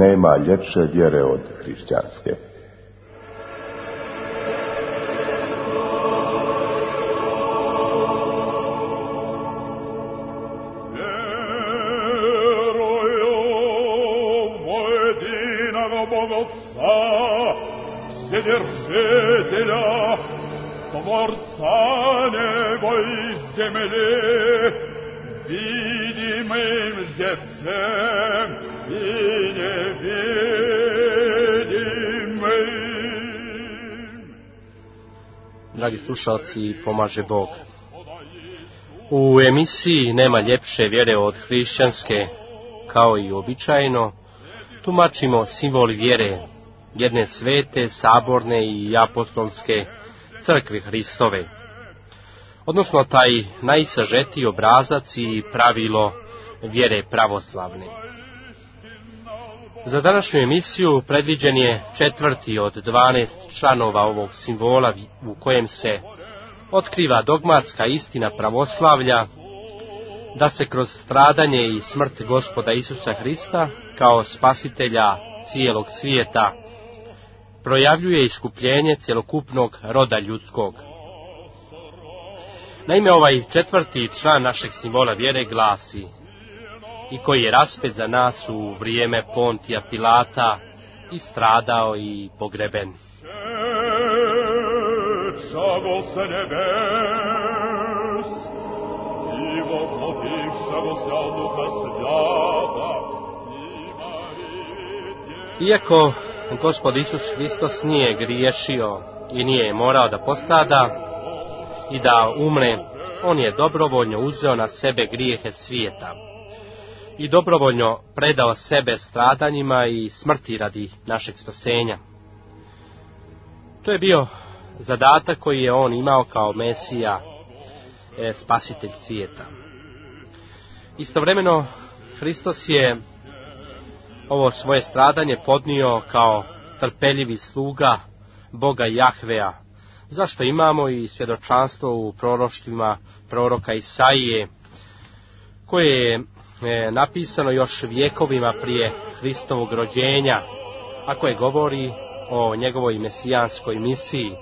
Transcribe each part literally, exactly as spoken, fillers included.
nema ljepše vjere od hrišćanske. Вседержителя, Творца неба и земли, видимым же всем и невидимым. Dragi slušalci, pomaže Bog. U emisiji Nema ljepše vjere od hrišćanske, kao i običajno, tumačimo simbol vjere jedne svete, saborne i apostolske crkve Hristove, odnosno taj najsažetiji obrazac i pravilo vjere pravoslavne. Za današnju emisiju predviđen je četvrti od dvanaest članova ovog simbola u kojem se otkriva dogmatska istina pravoslavlja, da se kroz stradanje i smrt Gospoda Isusa Hrista kao spasitelja cijelog svijeta projavljuje iskupljenje cjelokupnog roda ljudskog. Naime, ovaj četvrti član našeg simbola vjere glasi: i koji je raspet za nas u vrijeme Pontija Pilata i stradao i pogreben. Iako Gospod Isus Hristos nije griješio i nije morao da postrada i da umre, on je dobrovoljno uzeo na sebe grijehe svijeta i dobrovoljno predao sebe stradanjima i smrti radi našeg spasenja. To je bio zadatak koji je on imao kao Mesija, e, spasitelj svijeta. Istovremeno, Hristos je ovo svoje stradanje podnio kao trpeljivi sluga Boga Jahvea, zašto imamo i svjedočanstvo u proroštvima proroka Isaije, koje je napisano još vjekovima prije Hristovog rođenja, a koje govori o njegovoj mesijanskoj misiji,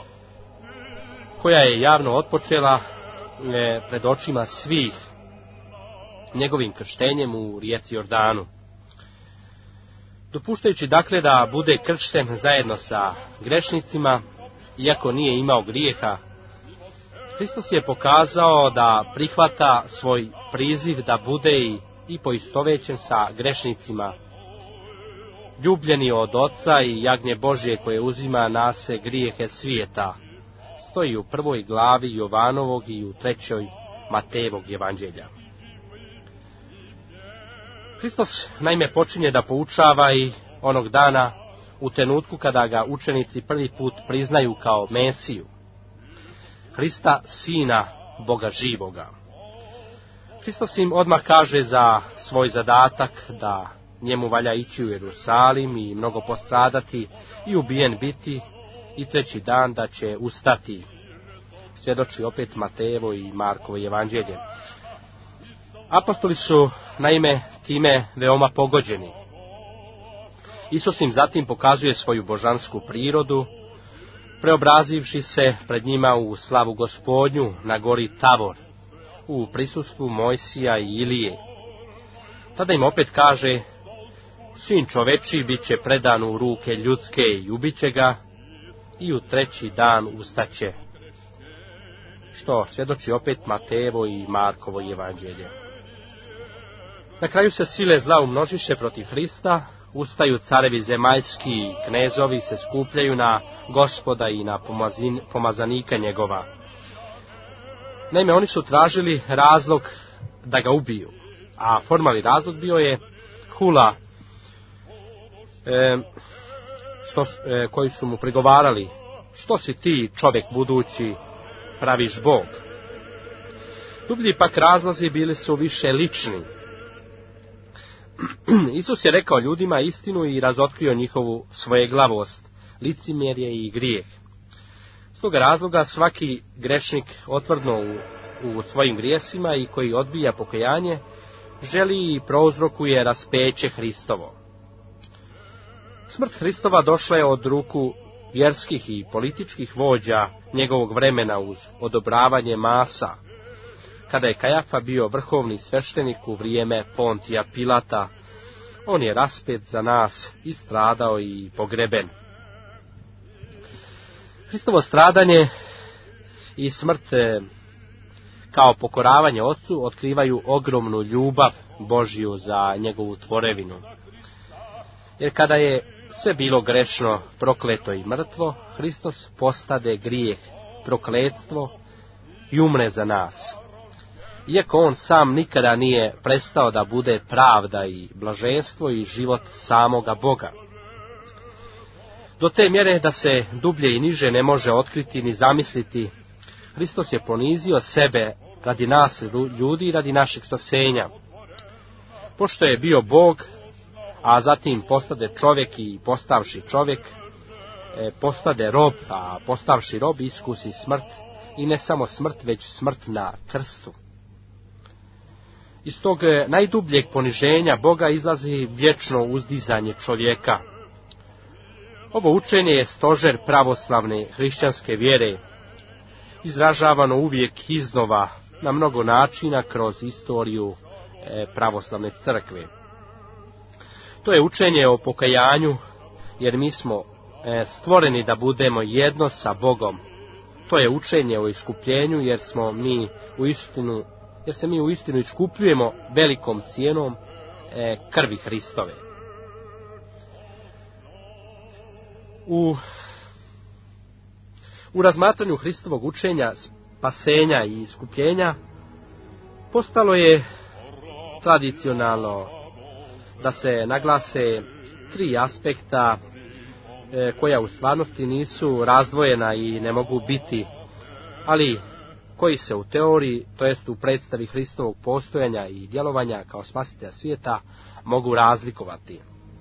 koja je javno otpočela pred očima svih njegovim krštenjem u rijeci Jordanu. Dopuštajući dakle da bude kršten zajedno sa grešnicima, iako nije imao grijeha, Hristos je pokazao da prihvata svoj priziv da bude i, i poistovećen sa grešnicima, ljubljeni od Oca i jagnje Božje koje uzima na se grijehe svijeta, stoji u prvoj glavi Jovanovog i u trećoj Matejevog evanđelja. Hristos naime počinje da poučava i onog dana u trenutku kada ga učenici prvi put priznaju kao Mesiju, Hrista, Sina Boga živoga. Hristos im odmah kaže za svoj zadatak da njemu valja ići u Jerusalim i mnogo postradati i ubijen biti i treći dan da će ustati. Svjedoči opet Matejevo i Markovo evanđelje. Apostoli su naime time veoma pogođeni. Isus im zatim pokazuje svoju božansku prirodu, preobrazivši se pred njima u slavu Gospodnju na gori Tabor, u prisustvu Mojsija i Ilije. Tada im opet kaže: Sin čovečiji bit će predan u ruke ljudske i ubiće ga, i u treći dan ustaće. Što svjedoči opet Matejevo i Markovo evanđelje. Na kraju se sile zla umnožiše protiv Hrista, ustaju carevi zemaljski i knezovi se skupljaju na Gospoda i na pomazin, pomazanika njegova. Naime, oni su tražili razlog da ga ubiju, a formalni razlog bio je hula e, što, e, koji su mu prigovarali: što si ti, čovjek budući, praviš Bog? Dublji pak razlozi bili su više lični. Isus je rekao ljudima istinu i razotkrio njihovu svojeglavost, licemjerje i grijeh. S toga razloga svaki grešnik otvrdno u, u svojim grijesima i koji odbija pokajanje, želi i prouzrokuje raspeće Hristovo. Smrt Hristova došla je od ruku vjerskih i političkih vođa njegovog vremena uz odobravanje masa, kada je Kajafa bio vrhovni sveštenik u vrijeme Pontija Pilata. On je raspet za nas i stradao i pogreben. Hristovo stradanje i smrt kao pokoravanje Otcu otkrivaju ogromnu ljubav Božju za njegovu tvorevinu. Jer kada je sve bilo grešno, prokleto i mrtvo, Hristos postade grijeh, prokletstvo i umre za nas. Iako on sam nikada nije prestao da bude pravda i blaženstvo i život samoga Boga. Do te mjere da se dublje i niže ne može otkriti ni zamisliti, Hristos je ponizio sebe radi nas ljudi i radi našeg spasenja. Pošto je bio Bog, a zatim postade čovjek i postavši čovjek, postade rob, a postavši rob iskusi smrt, i ne samo smrt, već smrt na krstu. Iz tog najdubljeg poniženja Boga izlazi vječno uzdizanje čovjeka. Ovo učenje je stožer pravoslavne hrišćanske vjere, izražavano uvijek iznova na mnogo načina kroz istoriju pravoslavne crkve. To je učenje o pokajanju, jer mi smo stvoreni da budemo jedno sa Bogom. To je učenje o iskupljenju, jer smo mi u istinu, jer se mi u istinu iskupljujemo velikom cijenom krvi Hristove. U, u razmatranju Hristovog učenja, spasenja i iskupljenja postalo je tradicionalno da se naglase tri aspekta e, koja u stvarnosti nisu razdvojena i ne mogu biti, ali koji se u teoriji, to jest u predstavi Hristovog postojanja i djelovanja kao spasitelja svijeta, mogu razlikovati.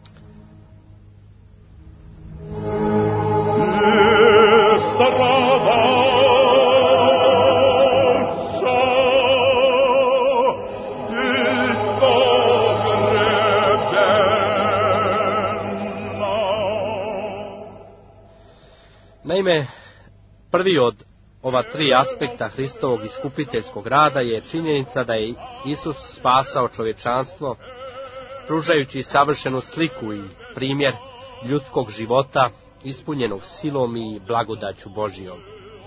Naime, prvi od ova tri aspekta Hristovog iskupiteljskog rada je činjenica da je Isus spasao čovječanstvo, pružajući savršenu sliku i primjer ljudskog života ispunjenog silom i blagodaću Božijom.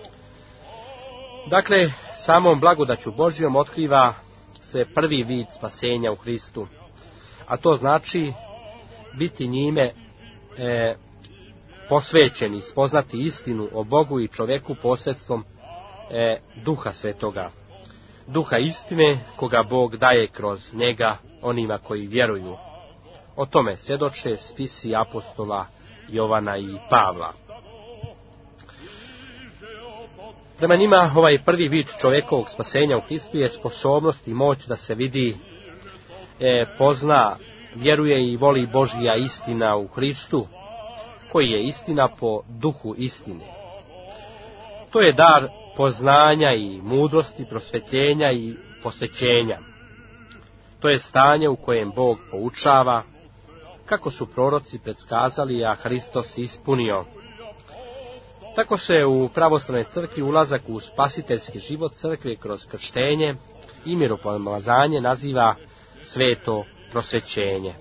Dakle, samom blagodaću Božijom otkriva se prvi vid spasenja u Hristu, a to znači biti njime e, posvećeni, spoznati istinu o Bogu i čovjeku posredstvom e, Duha Svetoga. Duha istine koga Bog daje kroz njega onima koji vjeruju. O tome svjedoče spisi apostola Jovana i Pavla. Prema njima ovaj prvi vid čovjekovog spasenja u Hristu je sposobnost i moć da se vidi, e, pozna, vjeruje i voli Božja istina u Hristu, koji je istina po duhu istine. To je dar poznanja i mudrosti, prosvjetljenja i posvećenja. To je stanje u kojem Bog poučava, kako su proroci predskazali, a Hristos ispunio. Tako se u pravoslavnoj crkvi ulazak u spasiteljski život crkve kroz krštenje i miropomazanje naziva sveto prosvećenje.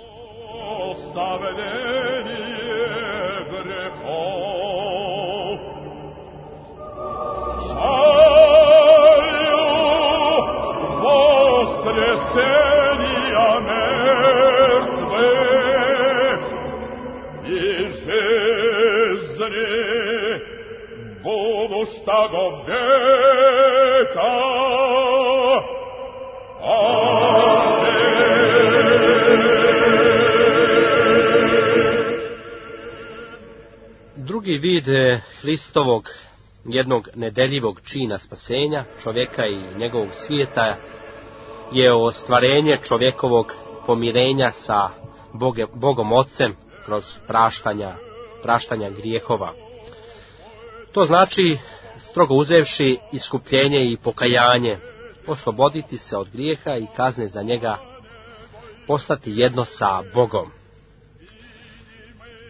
Stago veka, Drugi vid Hristovog jednog nedeljivog čina spasenja čovjeka i njegovog svijeta je ostvarenje čovjekovog pomirenja sa Boge, Bogom Otcem kroz praštanja, praštanja grijehova. To znači, strogo uzevši, iskupljenje i pokajanje, osloboditi se od grijeha i kazne za njega, postati jedno sa Bogom.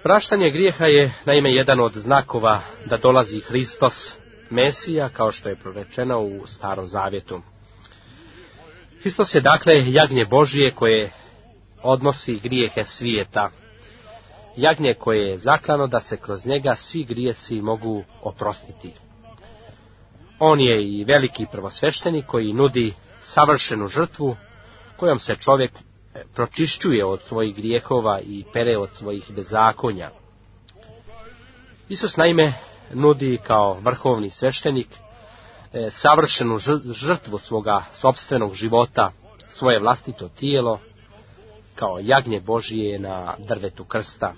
Praštanje grijeha je naime jedan od znakova da dolazi Hristos, Mesija, kao što je prorečeno u Starom Zavjetu. Hristos je dakle jagnje Božije koje odnosi grijehe svijeta. Jagnje koje je zaklano da se kroz njega svi grijesi mogu oprostiti. On je i veliki prvosveštenik koji nudi savršenu žrtvu kojom se čovjek pročišćuje od svojih grijehova i pere od svojih bezakonja. Isus naime nudi kao vrhovni sveštenik e, savršenu žrtvu svoga sopstvenog života, svoje vlastito tijelo, kao jagnje Božije na drvetu krsta.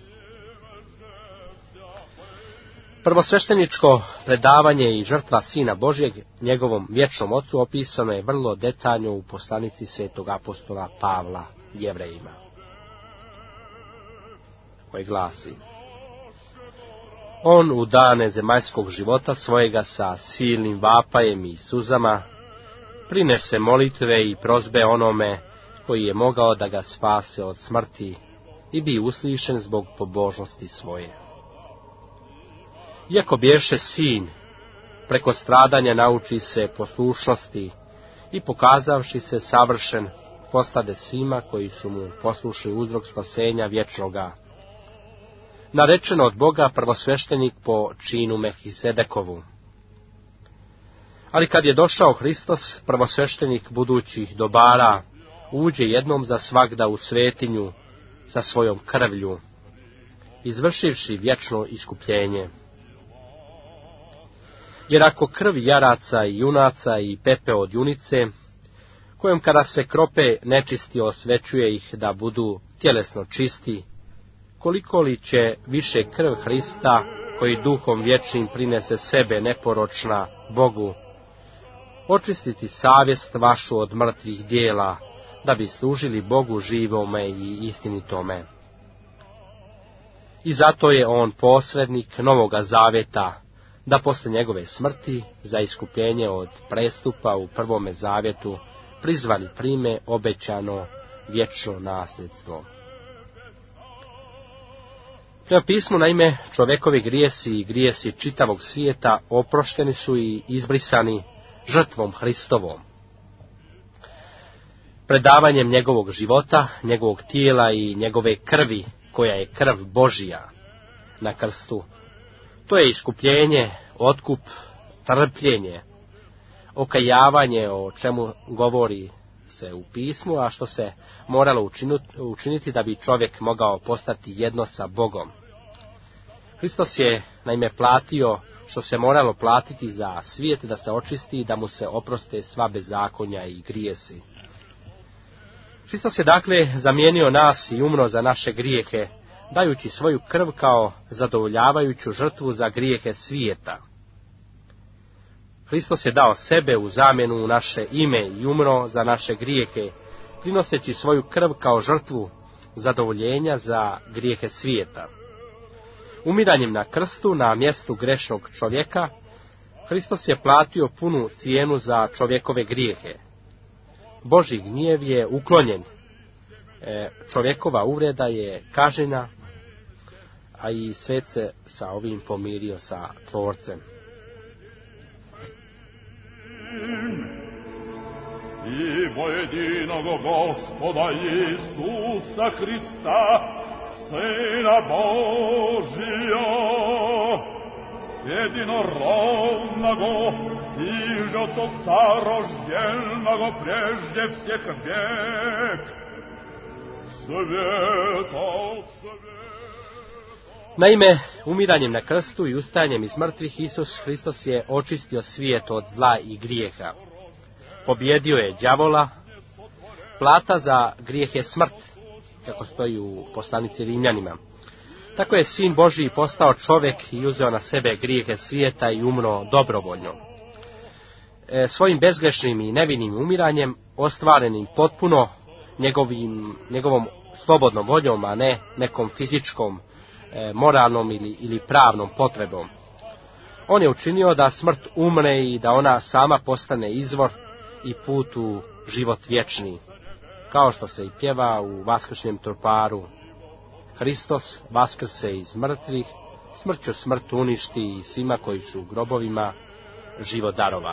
Prvosvešteničko predavanje i žrtva Sina Božjeg njegovom vječnom ocu opisano je vrlo detaljno u poslanici svetog apostola Pavla Jevrejima, koji glasi: On u dane zemaljskog života svojega sa silnim vapajem i suzama prinese molitve i prozbe onome koji je mogao da ga spase od smrti i bi uslišen zbog pobožnosti svoje. Iako bješe sin, preko stradanja nauči se poslušnosti i pokazavši se savršen, postade svima koji su mu poslušali uzrok spasenja vječnoga. Narečeno od Boga prvosveštenik po činu Melhisedekovu. Ali kad je došao Hristos, prvosveštenik budućih dobara, uđe jednom za svagda u svetinju sa svojom krvlju, izvršivši vječno iskupljenje. Jer ako krv jaraca i junaca i pepe od junice, kojom kada se krope nečisti osvećuje ih da budu tjelesno čisti, koliko li će više krv Hrista, koji duhom vječnim prinese sebe neporočna Bogu, očistiti savjest vašu od mrtvih dijela, da bi služili Bogu živome i istinitome. I zato je on posrednik Novoga Zavjeta, da posle njegove smrti, za iskupljenje od prestupa u Prvome Zavjetu, prizvani prime obećano vječno nasljedstvo. Prema pismu, naime, čovjekovi grijesi i grijesi čitavog svijeta oprošteni su i izbrisani žrtvom Hristovom. Predavanjem njegovog života, njegovog tijela i njegove krvi, koja je krv Božija na krstu. To je iskupljenje, otkup, trpljenje, okajavanje, o čemu govori se u pismu, a što se moralo učiniti da bi čovjek mogao postati jedno sa Bogom. Hristos je naime platio što se moralo platiti za svijet da se očisti i da mu se oproste sva bezakonja i grijesi. Hristos je dakle zamijenio nas i umro za naše grijehe, dajući svoju krv kao zadovoljavajuću žrtvu za grijehe svijeta. Hristos je dao sebe u zamjenu u naše ime i umro za naše grijehe, prinoseći svoju krv kao žrtvu zadovoljenja za grijehe svijeta. Umiranjem na krstu na mjestu grešnog čovjeka, Hristos je platio punu cijenu za čovjekove grijehe. Božji gnjev je uklonjen, čovjekova uvreda je kažnjena, a i svet se sa ovim pomirio sa Tvorcem. I jedinog Gospoda Isusa Hrista, Sina Božija, jedinorodnogo i od Otca roždjelnogo prežde всех vijek, svijeta od svijeta. Naime, umiranjem na krstu i ustajanjem iz mrtvih, Isus Hristos je očistio svijet od zla i grijeha. Pobjedio je đavola, plata za grijeh je smrt, kako stoji u poslanici Rimljanima. Tako je Sin Božji postao čovjek i uzeo na sebe grijehe svijeta i umro dobrovoljno. E, svojim bezgrešnim i nevinim umiranjem, ostvarenim potpuno njegovim, njegovom slobodnom voljom, a ne nekom fizičkom, e, moralnom ili, ili pravnom potrebom. On je učinio da smrt umre i da ona sama postane izvor i put u život vječni, kao što se i pjeva u vaskršnjem troparu. Hristos vaskrse iz mrtvih, smrću smrt uništi i svima koji su u grobovima život darova.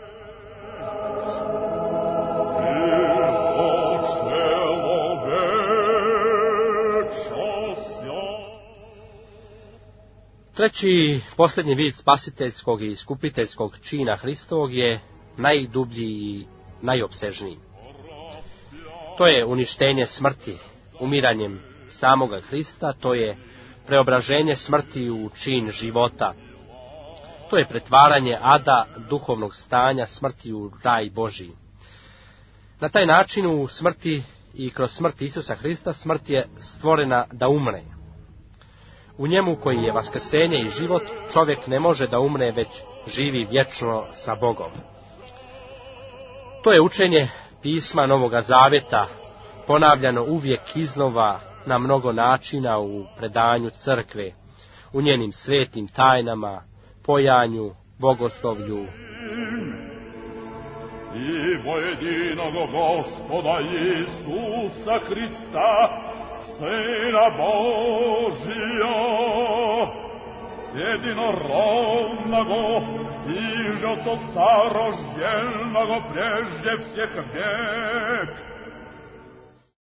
Treći, posljednji vid spasiteljskog i iskupiteljskog čina Hristovog je najdublji i najopsežniji. To je uništenje smrti, umiranjem samoga Hrista, to je preobraženje smrti u čin života. To je pretvaranje ada, duhovnog stanja, smrti u raj Božiji. Na taj način u smrti i kroz smrt Isusa Hrista smrt je stvorena da umre. U njemu koji je vaskrsenje i život, čovjek ne može da umre, već živi vječno sa Bogom. To je učenje pisma Novoga Zaveta, ponavljano uvijek iznova na mnogo načina u predanju crkve, u njenim svetim tajnama, pojanju, bogoslovlju. I pojedinog Gospoda Isusa Hrista, Sina Božija, jedinorodnogo i od Otca roždjelnogo prežde всех век,